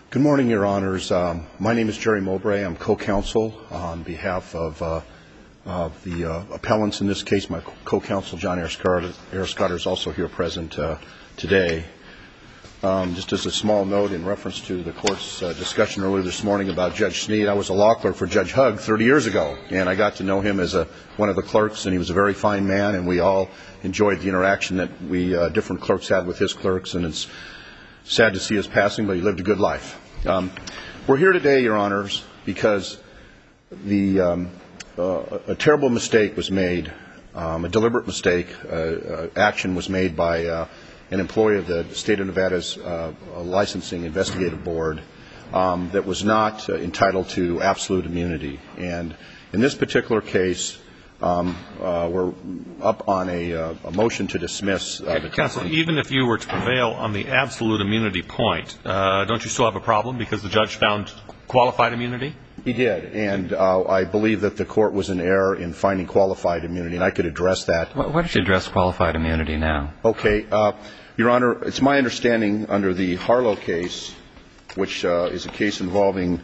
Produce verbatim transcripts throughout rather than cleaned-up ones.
Good morning, Your Honors. Um, my name is Jerry Mowbray. I'm co-counsel on behalf of, uh, of the uh, appellants in this case. My co-counsel, John Ariscotter, is also here present uh, today. Um, just as a small note in reference to the court's uh, discussion earlier this morning about Judge Sneed, I was a law clerk for Judge Hugg thirty years ago, and I got to know him as a, one of the clerks, and he was a very fine man, and we all enjoyed the interaction that we uh, different clerks had with his clerks, and it's sad to see his passing, but he lived a good life. Um, we're here today, Your Honors, because the um, uh, a terrible mistake was made, um, a deliberate mistake. Uh, uh, action was made by uh, an employee of the State of Nevada's uh, Licensing Investigative Board um, that was not uh, entitled to absolute immunity. And in this particular case, Um, uh, we're up on a, uh, a motion to dismiss. Uh, the Counsel, even if you were to prevail on the absolute immunity point, uh, don't you still have a problem because the judge found qualified immunity? He did, and uh, I believe that the court was in error in finding qualified immunity, and I could address that. Why don't you address qualified immunity now? Okay. Uh, Your Honor, it's my understanding under the Harlow case, which uh, is a case involving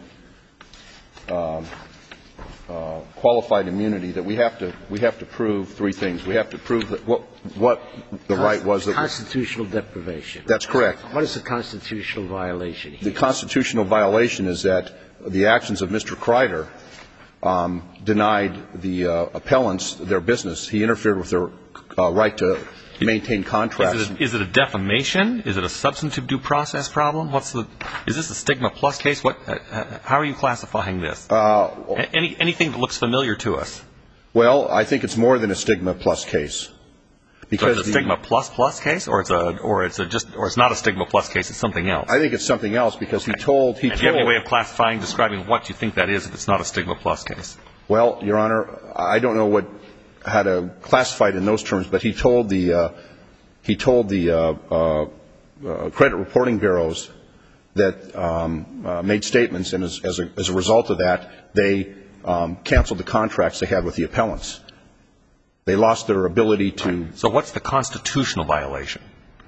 uh, Uh, qualified immunity, that we have to we have to prove three things. We have to prove that what what the right was. That constitutional deprivation. That's correct. What is the constitutional violation here? The constitutional violation is that the actions of Mister Kreider um, denied the uh, appellants their business. He interfered with their uh, right to maintain contracts. Is it, a, is it a defamation? Is it a substantive due process problem? What's the? Is this a stigma plus case? What? Uh, how are you classifying this? Uh, Any anything that looks familiar to us? Well, I think it's more than a stigma plus case. Because so it's a stigma plus plus case, or it's a, or it's a just, or it's not a stigma plus case. It's something else. I think it's something else because okay. he told he and told. Do you have any way of classifying, describing what you think that is if it's not a stigma plus case? Well, Your Honor, I don't know what. How to classify it in those terms, but he told the uh, he told the uh, uh, uh, credit reporting bureaus that um, uh, made statements, and as, as, a, as a result of that, they um, canceled the contracts they had with the appellants. They lost their ability to. Right. So, what's the constitutional violation?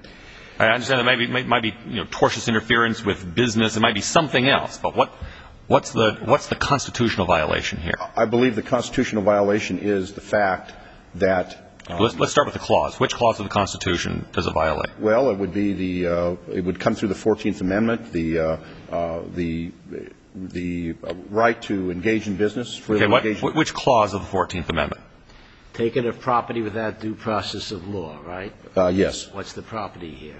I understand that maybe it might be you know tortious interference with business. It might be something else, but what? What's the what's the constitutional violation here? I believe the constitutional violation is the fact that. Um, let's, let's start with the clause. Which clause of the Constitution does it violate? Well, it would be the uh, it would come through the fourteenth Amendment, the uh, uh, the the right to engage in business. Okay, what, which clause of the fourteenth Amendment? Taking of property without due process of law, right? Uh, yes. What's the property here?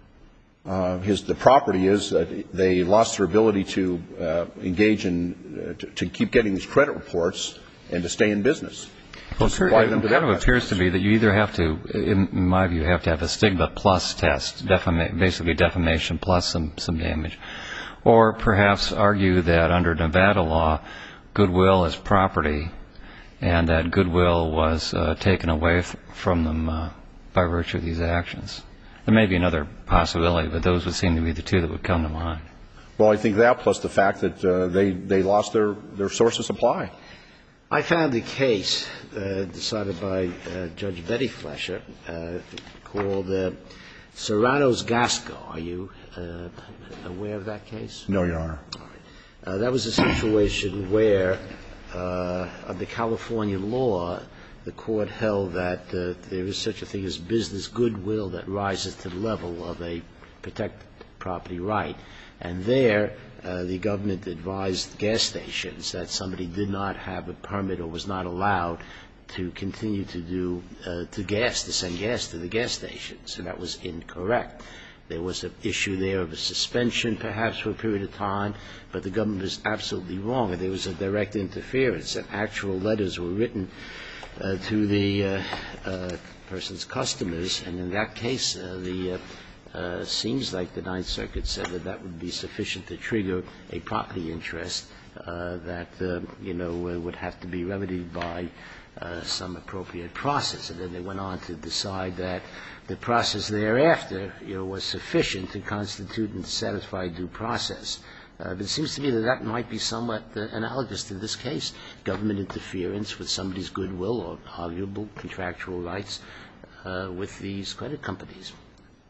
Uh, his the property is that they lost their ability to uh, engage in uh, to, to keep getting these credit reports and to stay in business. Well, it kind of appears to be that you either have to, in my view, have to have a stigma plus test, defama- basically defamation plus some some damage, or perhaps argue that under Nevada law, goodwill is property, and that goodwill was uh, taken away f- from them uh, by virtue of these actions. There may be another possibility, but those would seem to be the two that would come to mind. Well, I think that plus the fact that uh, they, they lost their, their source of supply. I found a case uh, decided by uh, Judge Betty Flesher uh, called uh, Serrano's Gasco. Are you uh, aware of that case? No, Your Honor. All right. Uh, that was a situation where, uh, under California law, the court held that uh, there is such a thing as business goodwill that rises to the level of a protected property right. And there, uh, the government advised gas stations that somebody did not have a permit or was not allowed to continue to do, uh, to gas, to send gas to the gas stations. And that was incorrect. There was an issue there of a suspension, perhaps, for a period of time, but the government was absolutely wrong. And there was a direct interference, and actual letters were written Uh, to the uh, uh, person's customers, and in that case, uh, the uh, uh, seems like the Ninth Circuit said that that would be sufficient to trigger a property interest uh, that uh, you know uh, would have to be remedied by uh, some appropriate process. And then they went on to decide that the process thereafter, you know, was sufficient to constitute and satisfy due process. Uh, but it seems to me that that might be somewhat uh, analogous to this case, government interference with somebody's goodwill or arguable contractual rights uh, with these credit companies.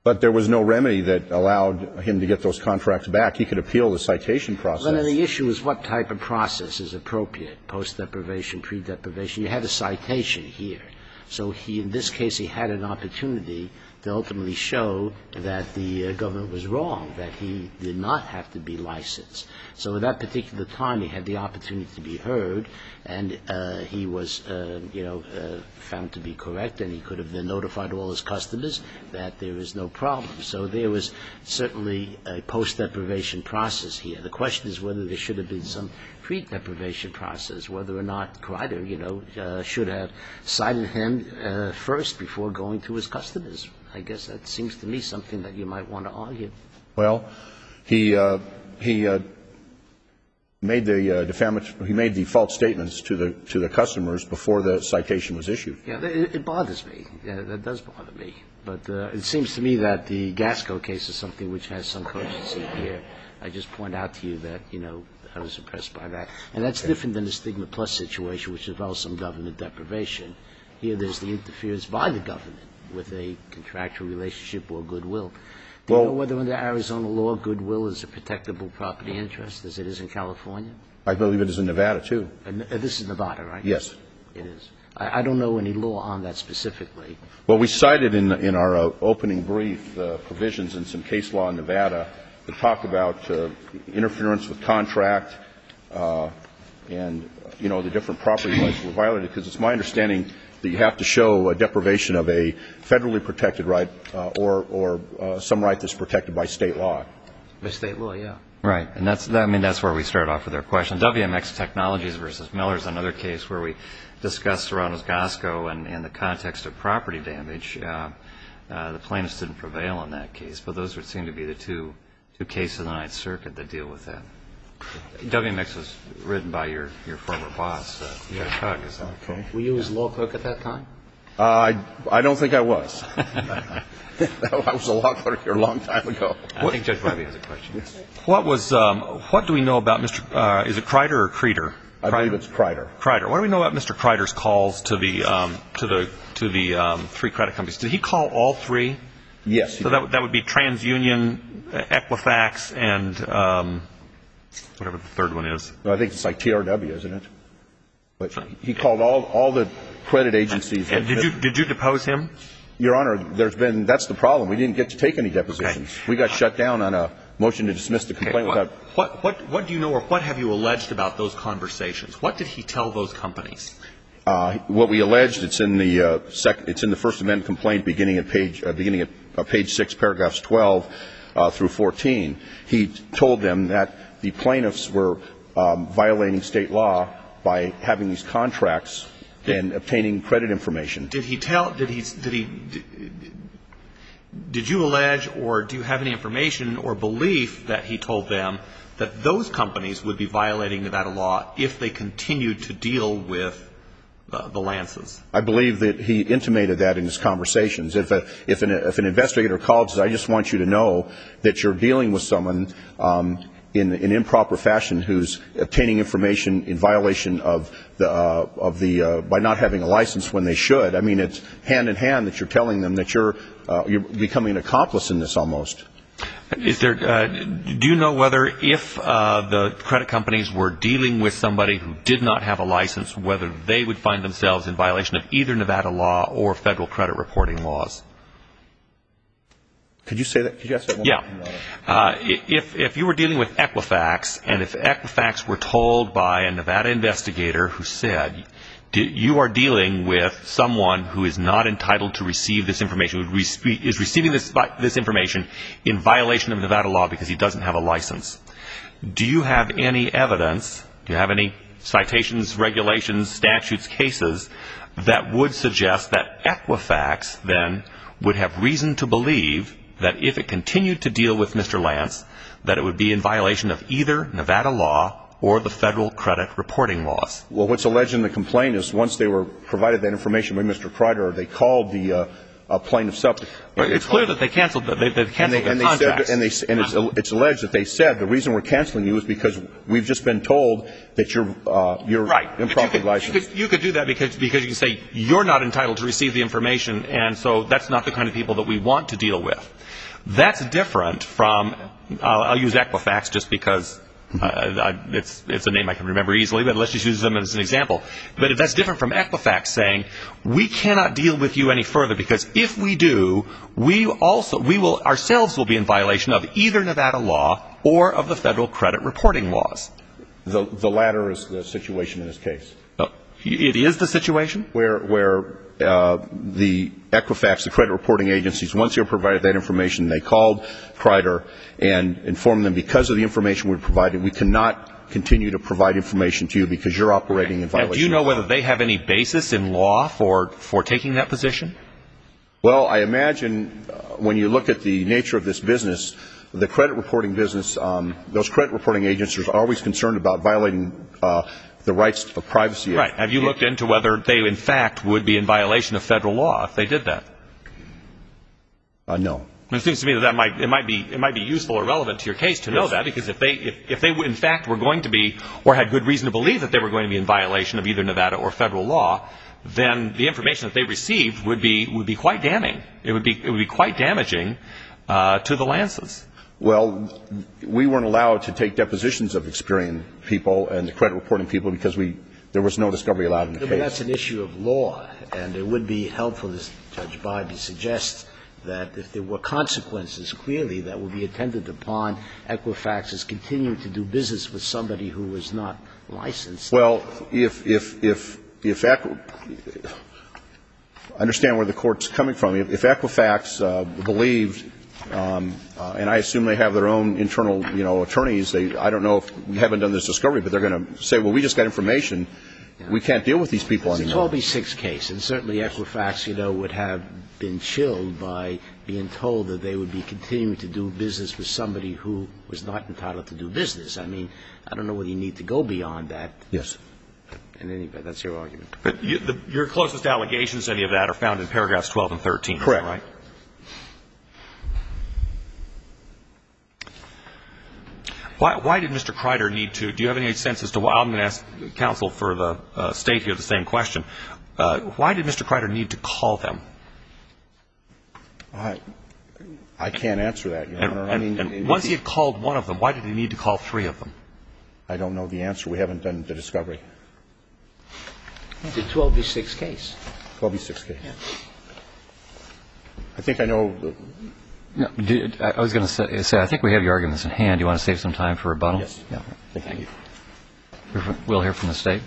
But there was no remedy that allowed him to get those contracts back. He could appeal the citation process. Well, then the issue is what type of process is appropriate, post-deprivation, pre-deprivation. You had a citation here. So he, in this case, he had an opportunity to ultimately show that the uh, government was wrong, that he did not have to be licensed. So at that particular time, he had the opportunity to be heard, and uh, he was, uh, you know, uh, found to be correct, and he could have then notified all his customers that there is no problem. So there was certainly a post-deprivation process here. The question is whether there should have been some pre-deprivation process, whether or not Kreider, you know, uh, should have cited him uh, first before going to his customers. I guess that seems to me something that you might want to argue. Well, he uh, he uh, made the uh, defamatory, he made the false statements to the to the customers before the citation was issued. Yeah, it, it bothers me. Yeah, that does bother me. But uh, it seems to me that the Gasco case is something which has some cogency here. I just point out to you that, you know, I was impressed by that. And that's different than the Stigma Plus situation, which involves some government deprivation. Here there's the interference by the government with a contractual relationship or goodwill. Do well, you know whether under Arizona law goodwill is a protectable property interest as it is in California? I believe it is in Nevada, too. And this is Nevada, right? Yes. It is. I, I don't know any law on that specifically. Well, we cited in, in our uh, opening brief uh, provisions in some case law in Nevada that talk about uh, interference with contract uh, and, you know, the different property rights were violated, because it's my understanding that you have to show a deprivation of a federally protected right uh, or, or uh, some right that's protected by state law. By state law, yeah. Right, and that's, I mean, that's where we start off with our question. W M X Technologies versus Miller is another case where we discussed Serrano's Gasco and in the context of property damage. Uh, uh, the plaintiffs didn't prevail in that case, but those would seem to be the two two cases in the Ninth Circuit that deal with that. W M X was written by your, your former boss, uh, Judge Hugg, is that okay? Were you his law clerk at that time? Uh, I, I don't think I was. I was a law clerk here a long time ago. I think Judge Webby has a question. What was, um, what do we know about Mister Uh, is it Kreider or Creeder? I believe it's Kreider. Kreider. What do we know about Mister Kreider's calls to the um, to the to the um, three credit companies? Did he call all three? Yes. So that that would be TransUnion, Equifax, and um, whatever the third one is. No, I think it's like T R W, isn't it? But he called all all the credit agencies. And did you did you depose him? Your Honor, there's been that's the problem. We didn't get to take any depositions. Okay. We got shut down on a motion to dismiss the complaint okay. what, without. What what what do you know, or what have you alleged about those conversations? What did he tell those companies? Uh, what we alleged, it's in the uh, sec, it's in the First Amendment complaint, beginning at page uh, beginning at uh, page six, paragraphs twelve uh, through fourteen. He told them that the plaintiffs were um, violating state law by having these contracts and obtaining credit information. Did he tell? Did he? Did he? Did you allege, or do you have any information or belief that he told them that those companies would be violating Nevada law if they continued to deal with uh, the Lances? I believe that he intimated that in his conversations. If a, if an if an investigator called and says, "I just want you to know that you're dealing with someone Um, in an improper fashion who's obtaining information in violation of the uh, of the uh, by not having a license when they should." I mean, it's hand in hand that you're telling them that you're uh, you're becoming an accomplice in this almost. Is there? Uh, do you know whether if uh, the credit companies were dealing with somebody who did not have a license, whether they would find themselves in violation of either Nevada law or federal credit reporting laws? Could you say that? Could you ask that one? Yeah. Uh, if, if you were dealing with Equifax, and if Equifax were told by a Nevada investigator who said, you are dealing with someone who is not entitled to receive this information, who is receiving this, this information in violation of Nevada law because he doesn't have a license, do you have any evidence, do you have any citations, regulations, statutes, cases that would suggest that Equifax then would have reason to believe that if it continued to deal with Mister Lance, that it would be in violation of either Nevada law or the federal credit reporting laws? Well, what's alleged in the complaint is once they were provided that information by Mister Kreider, they called the uh, uh, plaintiffs up. But it's clear that they canceled, they, they canceled and they, their and they contracts. said, and, they, and it's, it's alleged that they said the reason we're canceling you is because we've just been told that you're uh, you're right. improperly you could, licensed. You could, you could do that because because you can say you're not entitled to receive the information, and so that's not the kind of people that we want to deal with. That's different from, I'll, I'll use Equifax just because uh, I, it's, it's a name I can remember easily, but let's just use them as an example. But if that's different from Equifax saying, we cannot deal with you any further because if we do, we also, we will, ourselves will be in violation of either Nevada law or of the federal credit reporting laws. The, the latter is the situation in this case. Oh, it is the situation? Where, where uh, the Equifax, the credit reporting agencies, once they're provided that information, they called Kreider and informed them because of the information we provided, we cannot continue to provide information to you because you're operating in violation. Now, do you know whether they have any basis in law for, for taking that position? Well, I imagine uh, when you look at the nature of this business, the credit reporting business, um, those credit reporting agencies are always concerned about violating uh, the rights of privacy. Right. Have you looked into whether they, in fact, would be in violation of federal law if they did that? Uh, no. It seems to me that, that might, it, might be, it might be useful or relevant to your case to know yes. that, because if they, if, if they, in fact, were going to be, or had good reason to believe that they were going to be in violation of either Nevada or federal law, then the information that they received would be, would be quite damning. It would be, it would be quite damaging uh, to the Lances. Well, we weren't allowed to take depositions of Experian people and the credit reporting people because we there was no discovery allowed in the no, case. But that's an issue of law, and it would be helpful, as Judge Bybee suggests, that if there were consequences, clearly, that would be attended upon Equifax's continuing to do business with somebody who was not licensed. Well, if if if if Equ- I understand where the court's coming from. If, if Equifax uh, believed. Um, uh, and I assume they have their own internal, you know, attorneys. They, I don't know if we haven't done this discovery, but they're going to say, well, we just got information. Yeah. We can't deal with these people it's anymore. It's a twelve B six case, and certainly Equifax, you know, would have been chilled by being told that they would be continuing to do business with somebody who was not entitled to do business. I mean, I don't know whether you need to go beyond that. Yes. In any event, that's your argument. But you, the, your closest allegations to any of that are found in paragraphs twelve and thirteen. Correct. Is that right? Why, why did Mister Kreider need to, do you have any sense as to why, I'm going to ask counsel for the uh, state here the same question. Uh, why did Mister Kreider need to call them? I, I can't answer that, Your Honor. And, I mean, and, and once he had called one of them, why did he need to call three of them? I don't know the answer. We haven't done the discovery. It's a twelve B six case. twelve B six case. Yeah. I think I know. The, No, do, I was going to say, say, I think we have your arguments in hand. Do you want to save some time for rebuttal? Yes. Yeah. Thank, Thank you. you. We'll hear from the state.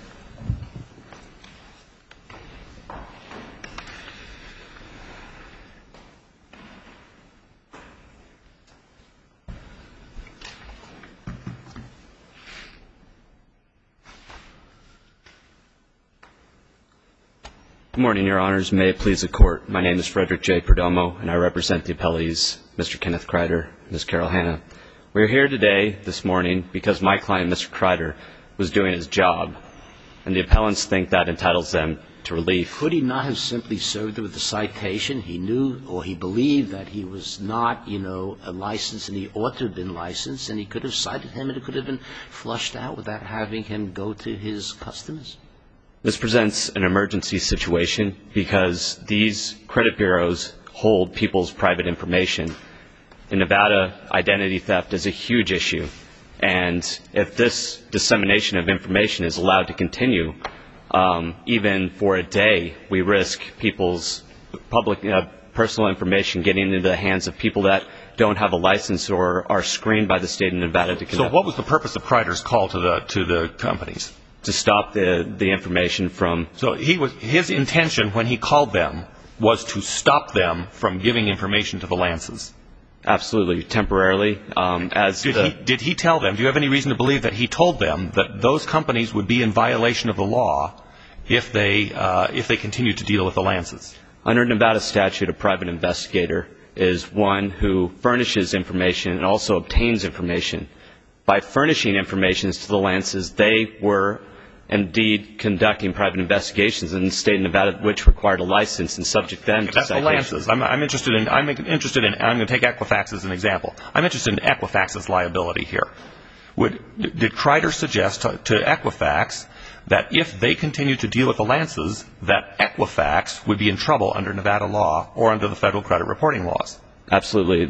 Good morning, Your Honors. May it please the Court. My name is Frederick J. Perdomo, and I represent the appellees, Mister Kenneth Kreider, Miz Carol Hanna. We are here today, this morning, because my client, Mister Kreider, was doing his job, and the appellants think that entitles them to relief. Could he not have simply served with the citation? He knew or he believed that he was not, you know, a licensed, and he ought to have been licensed, and he could have cited him, and it could have been flushed out without having him go to his customers? This presents an emergency situation because these credit bureaus hold people's private information. In Nevada, identity theft is a huge issue, and if this dissemination of information is allowed to continue, um, even for a day, we risk people's public uh, personal information getting into the hands of people that don't have a license or are screened by the state of Nevada to conduct. So what was the purpose of Kreider's call to the to the companies? To stop the, the information from... So he was, his intention when he called them was to stop them from giving information to the Lances. Absolutely, temporarily. Um, as did, the, he, did he tell them, do you have any reason to believe that he told them that those companies would be in violation of the law if they, uh, if they continued to deal with the Lances? Under Nevada statute, a private investigator is one who furnishes information and also obtains information. By furnishing information to the Lances, they were indeed conducting private investigations in the state of Nevada, which required a license and subject them to That's citation. the Lances. I'm, I'm interested in. I'm interested in. I'm going to take Equifax as an example. I'm interested in Equifax's liability here. Would did Kreider suggest to, to Equifax that if they continue to deal with the Lances, that Equifax would be in trouble under Nevada law or under the federal credit reporting laws? Absolutely.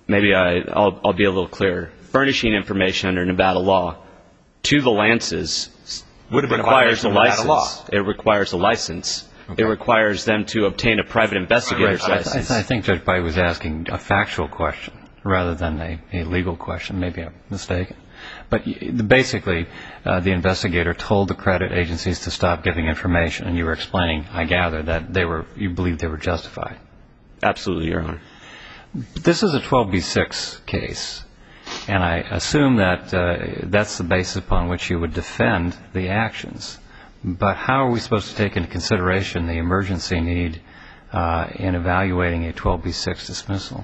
maybe I, I'll, I'll be a little clearer. Furnishing information under Nevada law to the Lances would have been requires a, a violation of Nevada license. law. It requires a license. Okay. It requires them to obtain a private investigator's I, license. I, I think Judge Bai was asking a factual question rather than a, a legal question. Maybe I'm mistaken. But basically, uh, the investigator told the credit agencies to stop giving information, and you were explaining, I gather, that they were, you believe they were justified. Absolutely, Your Honor. This is a twelve B six case, and I assume that uh, that's the basis upon which you would defend the actions. But how are we supposed to take into consideration the emergency need uh, in evaluating a twelve B six dismissal?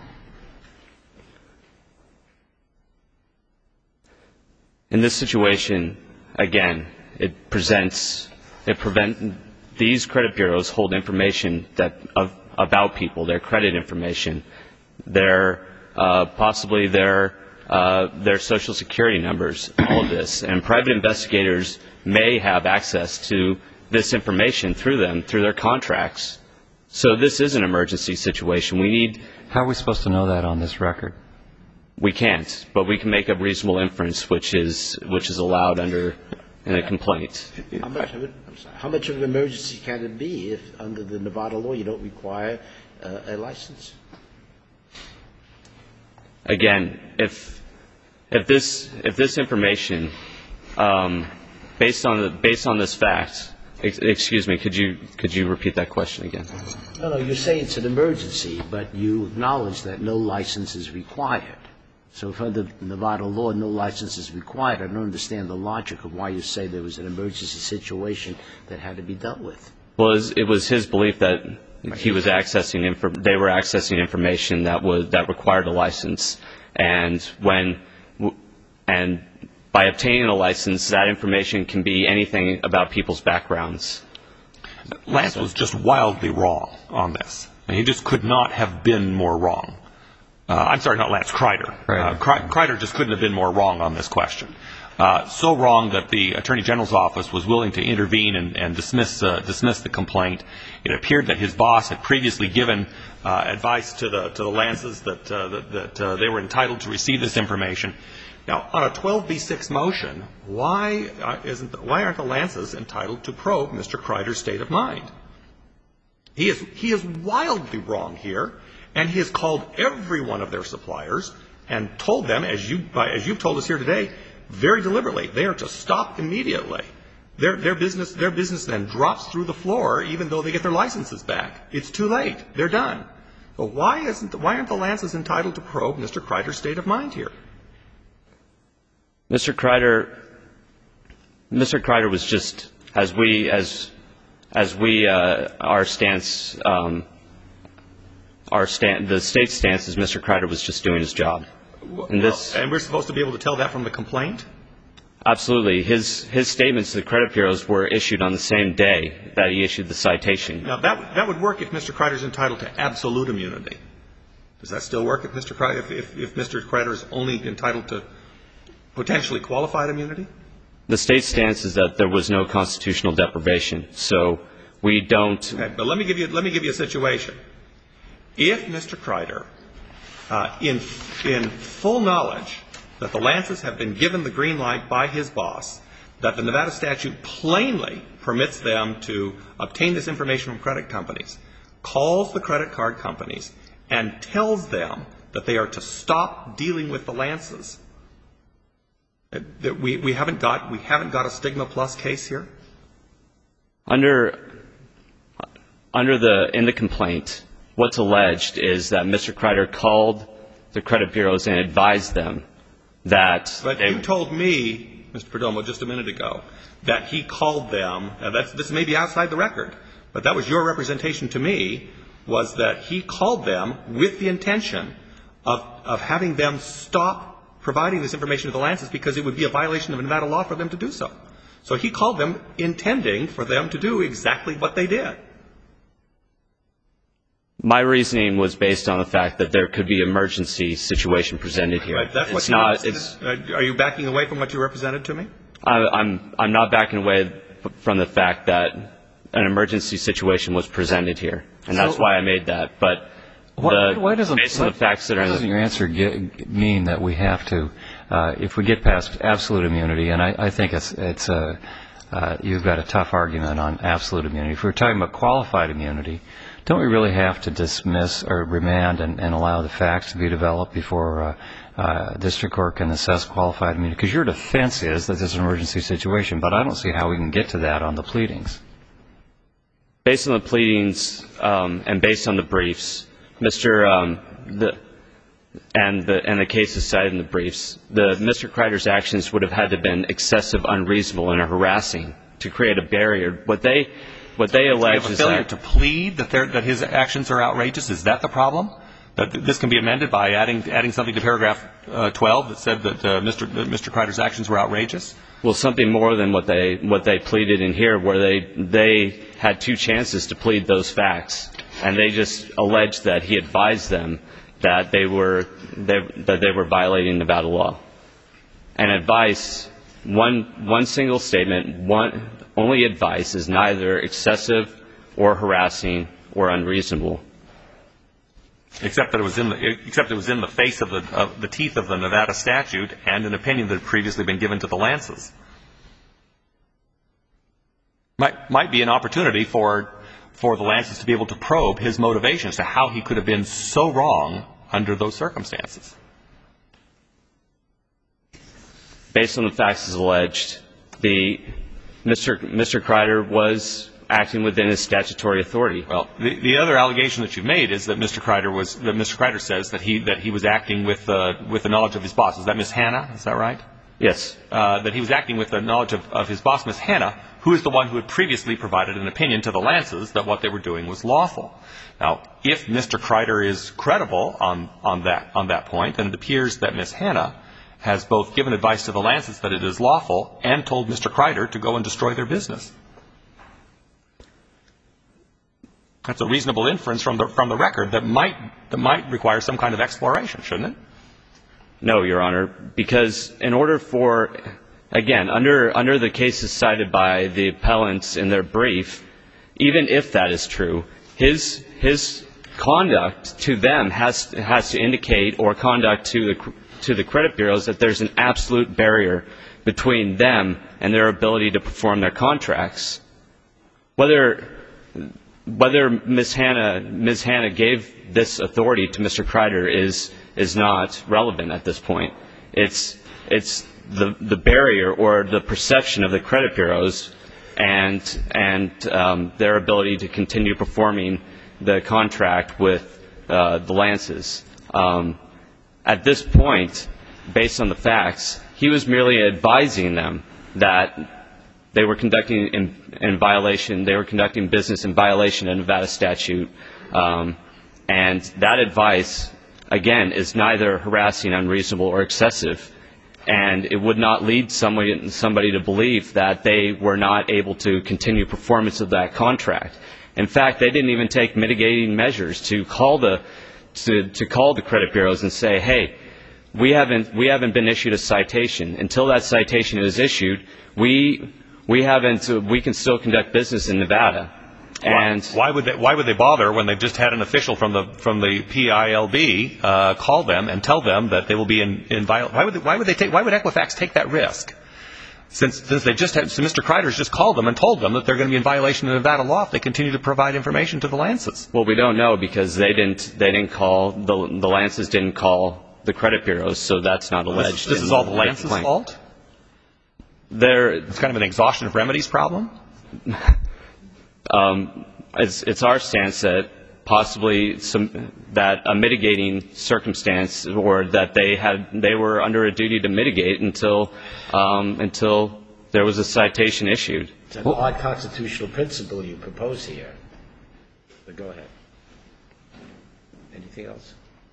In this situation, again, it presents, it prevents, these credit bureaus hold information that of, about people, their credit information, their, uh, possibly their, uh, their social security numbers, all of this. And private investigators may have access to this information through them, through their contracts. So this is an emergency situation. We need... How are we supposed to know that on this record? We can't, but we can make a reasonable inference, which is which is allowed under in a complaint. How much of it, I'm sorry, how much of an emergency can it be if, under the Nevada law, you don't require uh, a license? Again, if if this if this information, um, based on the based on this fact, ex- excuse me, could you could you repeat that question again? No, no, you say it's an emergency, but you acknowledge that no license is required. So if under Nevada law no license is required, I don't understand the logic of why you say there was an emergency situation that had to be dealt with. Well, it was, it was his belief that he was accessing info, they were accessing information that was that required a license, and when and by obtaining a license, that information can be anything about people's backgrounds. Lance was just wildly wrong on this. He just could not have been more wrong. Uh, I'm sorry, not Lance, Kreider. Uh, Kreider just couldn't have been more wrong on this question. Uh, so wrong that the Attorney General's office was willing to intervene and, and dismiss, uh, dismiss the complaint. It appeared that his boss had previously given uh, advice to the to the Lances that uh, that, that uh, they were entitled to receive this information. Now, on a twelve B six motion, why uh, isn't the, why aren't the Lances entitled to probe Mister Kreider's state of mind? He is he is wildly wrong here. And he has called every one of their suppliers and told them, as, you, as you've told us here today, very deliberately, they are to stop immediately. Their, their, business, their business then drops through the floor even though they get their licenses back. It's too late. They're done. So why, isn't, why aren't the Lances entitled to probe Mister Kreider's state of mind here? Mister Kreider, Mister Kreider was just, as we, as, as we, uh, our stance, um, Our stand, the state's stance is Mister Kreider was just doing his job. And, this, well, and we're supposed to be able to tell that from the complaint? Absolutely. His his statements to the credit bureaus were issued on the same day that he issued the citation. Now, that, that would work if Mister Kreider's entitled to absolute immunity. Does that still work if Mister Kreider, if, if, if Mister Kreider is only entitled to potentially qualified immunity? The state's stance is that there was no constitutional deprivation, so we don't. Okay, but let me give you let me give you a situation. If Mister Kreider, uh, in, in full knowledge that the Lances have been given the green light by his boss, that the Nevada statute plainly permits them to obtain this information from credit companies, calls the credit card companies and tells them that they are to stop dealing with the Lances, that we, we haven't got we haven't got a stigma plus case here? Under under the in the complaint, what's alleged is that Mister Kreider called the credit bureaus and advised them that. But they, you told me, Mister Perdomo, just a minute ago, that he called them. And that's, this may be outside the record, but that was your representation to me. Was that he called them with the intention of of having them stop providing this information to the Lances because it would be a violation of Nevada law for them to do so. So he called them intending for them to do exactly what they did. My reasoning was based on the fact that there could be emergency situation presented here. Right, that's it's what not. It's, are you backing away from what you represented to me? I, I'm I'm not backing away from the fact that an emergency situation was presented here, and that's So- why I made that. But Why, why doesn't, based on the facts that why are in doesn't the, your answer get, mean that we have to, uh, if we get past absolute immunity, and I, I think it's, it's a, uh, you've got a tough argument on absolute immunity. If we're talking about qualified immunity, don't we really have to dismiss or remand and, and allow the facts to be developed before uh, uh, district court can assess qualified immunity? Because your defense is that this is an emergency situation, but I don't see how we can get to that on the pleadings. based on the pleadings um, and based on the briefs, Mister Um, the and the and the cases cited in the briefs, the Mister Kreider's actions would have had to have been excessive, unreasonable, and harassing to create a barrier. What they what they allege is is failure that to plead that that his actions are outrageous. Is that the problem? That this can be amended by adding adding something to paragraph uh, twelve that said that uh, Mister that Mister Kreider's actions were outrageous. Well, something more than what they what they pleaded in here, where they they had two chances to plead those facts, and they just alleged that he advised them that they were they, that they were violating Nevada law. And advice, one one single statement, one only advice is neither excessive or harassing or unreasonable. Except that it was in the except it was in the face of the of the teeth of the Nevada statute and an opinion that had previously been given to the Lances. Might might be an opportunity for for the Lances to be able to probe his motivations to how he could have been so wrong under those circumstances. Based on the facts as alleged, the Mister Mister Kreider was acting within his statutory authority. Well, the, the other allegation that you've made is that Mister Kreider was that Mister Kreider says that he that he was acting with uh, with the knowledge of his boss. Is that Miss Hannah? Is that right? Yes. Uh, that he was acting with the knowledge of, of his boss, Miss Hannah, who is the one who had previously provided an opinion to the Lances that what they were doing was lawful. Now, if Mister Kreider is credible on on that on that point, then it appears that Miss Hannah has both given advice to the Lances that it is lawful and told Mister Kreider to go and destroy their business. That's a reasonable inference from the from the record that might that might require some kind of exploration, shouldn't it? No, Your Honor, because in order for, again, under under the cases cited by the appellants in their brief, even if that is true, his his conduct to them has has to indicate, or conduct to the to the credit bureaus, that there's an absolute barrier between them and their ability to perform their contracts. Whether Whether Miz Hannah, Miz Hannah gave this authority to Mister Kreider is is not relevant at this point. It's it's the the barrier or the perception of the credit bureaus and and um, their ability to continue performing the contract with uh, the Lances. Um, at this point, based on the facts, he was merely advising them that they were conducting in, in violation. They were conducting business in violation of Nevada statute, um, and that advice, again, is neither harassing, unreasonable, or excessive, and it would not lead somebody somebody to believe that they were not able to continue performance of that contract. In fact, they didn't even take mitigating measures to call the to, to call the credit bureaus and say, "Hey, we haven't we haven't been issued a citation. Until that citation is issued, we." We haven't. We can still conduct business in Nevada, and why, why would they? Why would they bother when they've just had an official from the from the P I L B uh, call them and tell them that they will be in in violation? Why would they, why would they take? Why would Equifax take that risk? Since since they just had, so Mister Kreider's just called them and told them that they're going to be in violation of Nevada law if they continue to provide information to the Lances. Well, we don't know because they didn't. They didn't call the the Lances didn't call the credit bureaus, so that's not alleged. This, this is all the Lances' fault. There, it's kind of an exhaustion of remedies problem. um, it's, it's our stance that possibly some that a mitigating circumstance, or that they had they were under a duty to mitigate until um, until there was a citation issued. It's an odd constitutional principle you propose here. But go ahead. Anything else?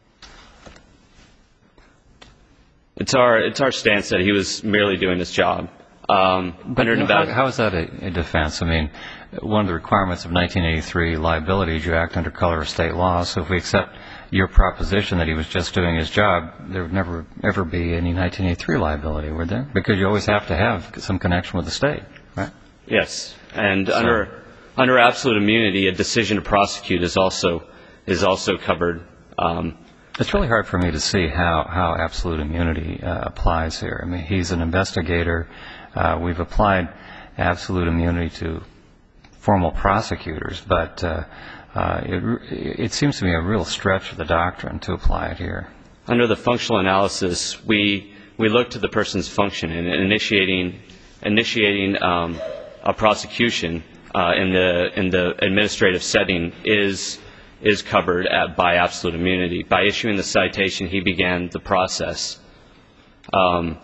It's our it's our stance that he was merely doing his job. Um, under Nevada. How, how is that a, a defense? I mean, one of the requirements of nineteen eighty-three liability is you act under color of state law. So if we accept your proposition that he was just doing his job, there would never ever be any nineteen eighty-three liability, would there? Because you always have to have some connection with the state, right? Yes, and so. under under absolute immunity, a decision to prosecute is also is also covered Um, It's really hard for me to see how, how absolute immunity uh, applies here. I mean, he's an investigator. Uh, we've applied absolute immunity to formal prosecutors, but uh, uh, it, it seems to me a real stretch of the doctrine to apply it here. Under the functional analysis, we we look to the person's function, and initiating initiating um, a prosecution uh, in the in the administrative setting is is covered at, by absolute immunity. By issuing the citation, he began the process. Um,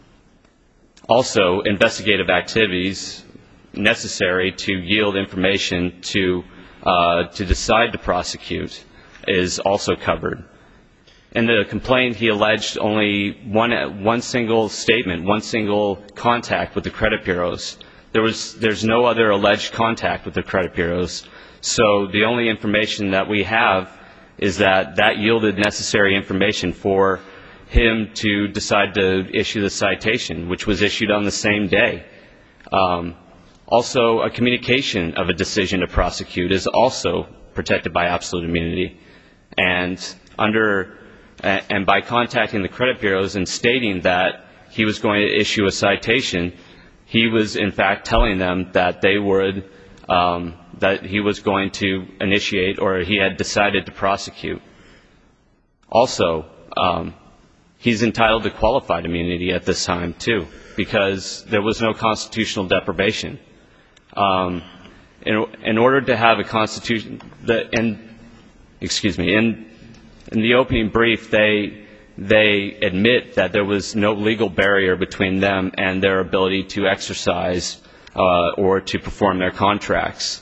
also, investigative activities necessary to yield information to uh, to decide to prosecute is also covered. In the complaint, he alleged only one one single statement, one single contact with the credit bureaus. There was there's no other alleged contact with the credit bureaus. So the only information that we have is that that yielded necessary information for him to decide to issue the citation, which was issued on the same day. Um, also, a communication of a decision to prosecute is also protected by absolute immunity. And under and by contacting the credit bureaus and stating that he was going to issue a citation, he was in fact telling them that they would um, that he was going to initiate, or he had decided to prosecute. Also, um, he's entitled to qualified immunity at this time too, because there was no constitutional deprivation. Um, in, in order to have a constitution, the, in, excuse me, in in the opening brief, they they admit that there was no legal barrier between them and their ability to exercise uh, or to perform their contracts.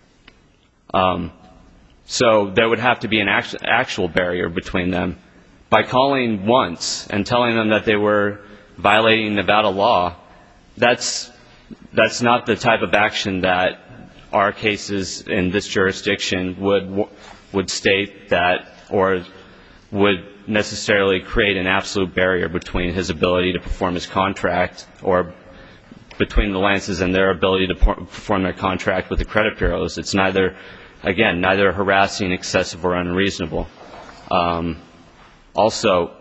Um, so there would have to be an act- actual barrier between them. By calling once and telling them that they were violating Nevada law, that's that's not the type of action that our cases in this jurisdiction would would state that, or would necessarily create an absolute barrier between his ability to perform his contract, or between the Lances and their ability to perform their contract with the credit bureaus. It's neither, again, neither harassing, excessive, or unreasonable. Um, also,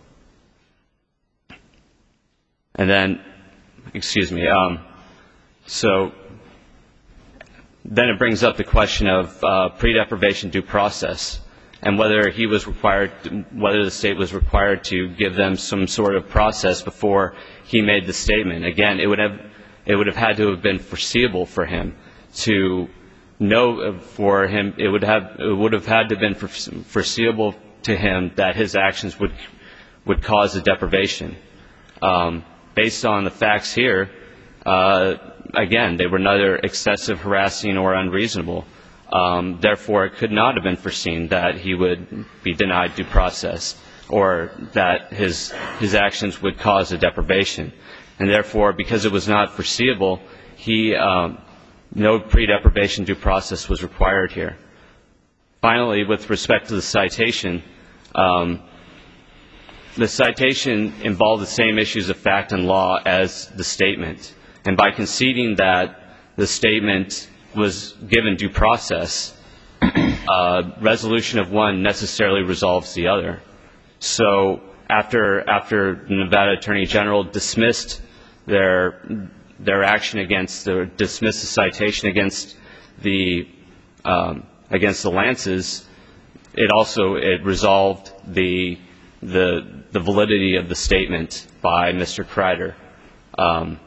and then, excuse me, um, so then it brings up the question of uh, pre-deprivation due process, and whether he was required, whether the state was required to give them some sort of process before he made the statement. Again, it would have, it would have had to have been foreseeable for him to know, for him, it would have, it would have had to have been foreseeable to him that his actions would, would cause a deprivation. Um, based on the facts here, uh, again, they were neither excessive, harassing, or unreasonable. Um, therefore, it could not have been foreseen that he would be denied due process, or that his his actions would cause a deprivation. And therefore, because it was not foreseeable, he um, no pre-deprivation due process was required here. Finally, with respect to the citation, um, the citation involved the same issues of fact and law as the statement. And by conceding that the statement was given due process, uh, resolution of one necessarily resolves the other. So after after the Nevada Attorney General dismissed their their action against, or dismissed the citation against the um, against the Lances, it also it resolved the the the validity of the statement by Mister Kreider. Um,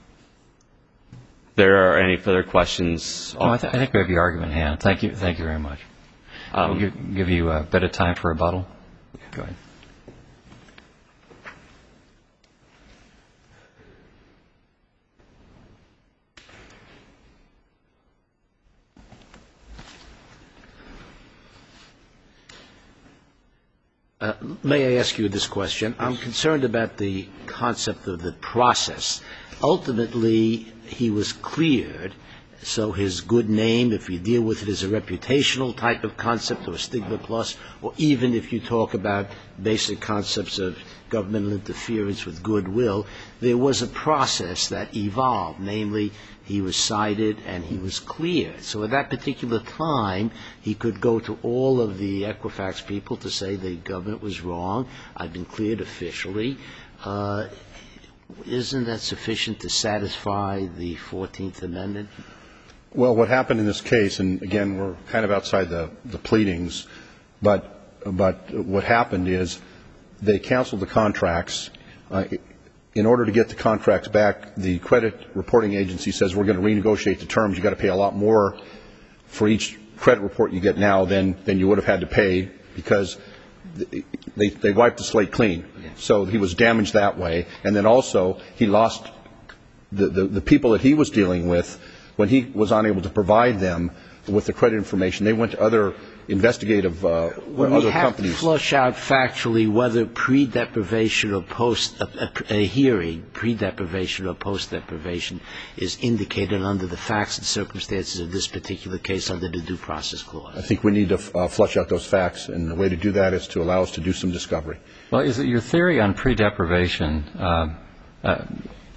there are any further questions? Oh, I, th- I think we have your argument in hand. Thank you. Thank you very much. Um, we'll give, give you a bit of time for rebuttal. Go ahead. Uh, may I ask you this question? I'm concerned about the concept of the process. Ultimately, he was cleared, so his good name, if you deal with it as a reputational type of concept or stigma plus, or even if you talk about basic concepts of governmental interference with goodwill, there was a process that evolved. Namely, he was cited and he was cleared. So at that particular time, he could go to all of the Equifax people to say the government was wrong. I've been cleared officially. Uh, isn't that sufficient to satisfy the fourteenth Amendment? Well, what happened in this case, and again, we're kind of outside the, the pleadings, but but what happened is they canceled the contracts. Uh, in order to get the contracts back, the credit reporting agency says we're going to renegotiate the terms. You've got to pay a lot more for each credit report you get now than, than you would have had to pay because they, they wiped the slate clean. So he was damaged that way. And then also he lost the, the, the people that he was dealing with when he was unable to provide them with the credit information. They went to other investigative uh, well, other we have companies. To flush out factually whether pre-deprivation or post a, a, a hearing, pre-deprivation or post-deprivation, is indicated under the facts and circumstances of this particular case under the Due Process Clause. I think we need to uh, flush out those facts, and the way to do that is to allow us to do some discovery. Well, is it your theory on pre-deprivation uh, uh,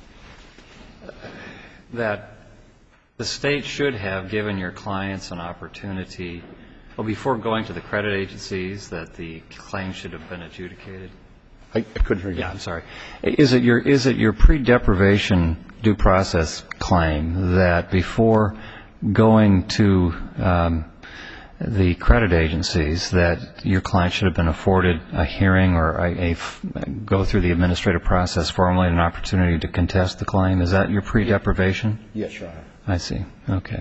that the state should have given your clients an opportunity, well, before going to the credit agencies, that the claim should have been adjudicated? I, I couldn't hear you. Yeah, I'm sorry. Is it your is it your pre-deprivation due process claim that before going to um, the credit agencies that your client should have been afforded a hearing or a, a go through the administrative process formally an opportunity to contest the claim? Is that your pre-deprivation? Yes, Your Honor. I see. Okay.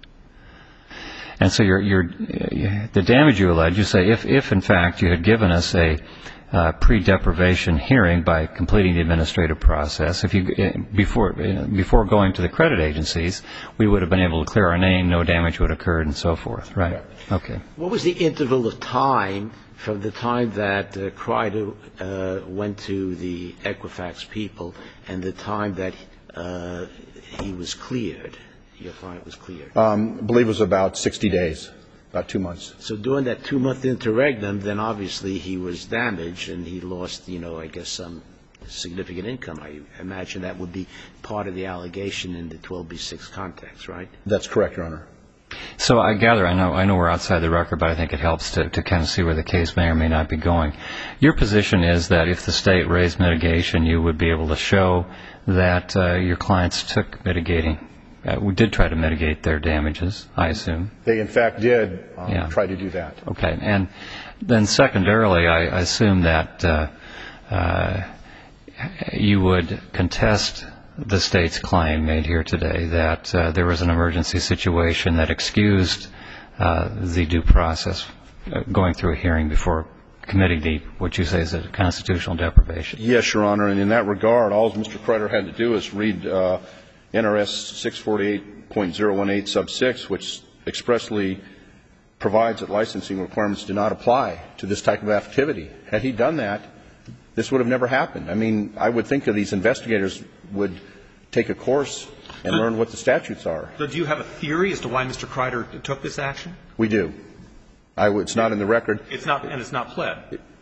And so you're, you're, the damage you allege, you say if, if in fact you had given us a uh, pre-deprivation hearing by completing the administrative process, if you before before going to the credit agencies, we would have been able to clear our name, no damage would have occurred, and so forth, right? Okay. What was the interval of time from the time that uh, Kreider uh, went to the Equifax people and the time that uh, he was cleared? Your client was cleared. Um, I believe it was about sixty days, about two months. So during that two-month interregnum, then obviously he was damaged and he lost, you know, I guess some significant income. I imagine that would be part of the allegation in the twelve B six context, right? That's correct, Your Honor. So I gather, I know I know we're outside the record, but I think it helps to, to kind of see where the case may or may not be going. Your position is that if the state raised mitigation, you would be able to show that uh, your clients took mitigating Uh, we did try to mitigate their damages, I assume. They, in fact, did um, yeah. try to do that. Okay. And then secondarily, I, I assume that uh, uh, you would contest the state's claim made here today that uh, there was an emergency situation that excused uh, the due process uh, going through a hearing before committing the, what you say is a constitutional deprivation. Yes, Your Honor. And in that regard, all Mister Kreider had to do is read uh, N R S six forty-eight point oh one eight sub six, which expressly provides that licensing requirements do not apply to this type of activity. Had he done that, this would have never happened. I mean, I would think that these investigators would take a course and learn what the statutes are. So do you have a theory as to why Mister Kreider took this action? We do. I would, it's not in the record. It's not, and it's not pled.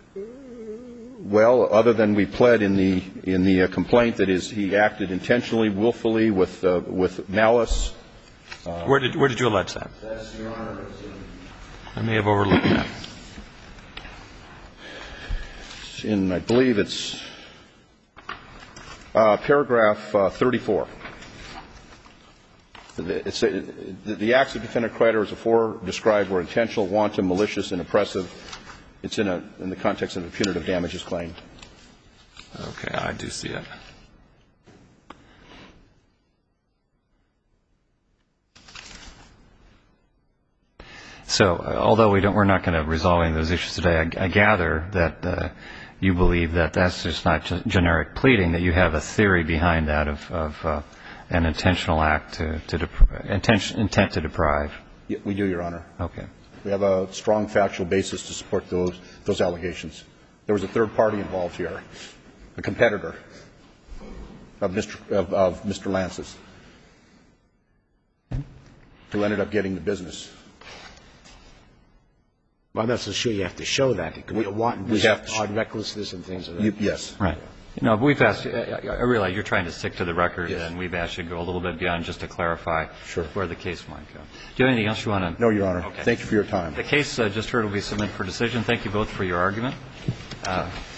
Well, other than we pled in the in the uh, complaint that is he acted intentionally, willfully, with uh, with malice. Uh, where did where did you allege that? That's, Your Honor, I may have overlooked that. In, I believe it's uh, paragraph uh, thirty-four. It's a, the, the acts of Defendant Kreider as afore described were intentional, wanton, malicious, and oppressive. It's in, a, in the context of a punitive damages claim. Okay, I do see it. So, uh, although we don't, we're not going to resolve any of those issues today, I, I gather that uh, you believe that that's just not just generic pleading, that you have a theory behind that of, of uh, an intentional act to, to dep- intention, intent to deprive. Yeah, we do, Your Honor. Okay. We have a strong factual basis to support those those allegations. There was a third party involved here, a competitor of Mister of, of Mister Lance's, who ended up getting the business. Well, I'm not so sure you have to show that. It could be a wanton We have to disregard, recklessness, and things of that. You- Yes. Right. You know, we've asked, I I realize you're trying to stick to the record, Yes. and we've asked you to go a little bit beyond just to clarify Sure. where the case might go. Do you have anything else you want to? No, Your Honor. Okay. Thank you for your time. The case uh, just heard will be submitted for decision. Thank you both for your argument. Uh,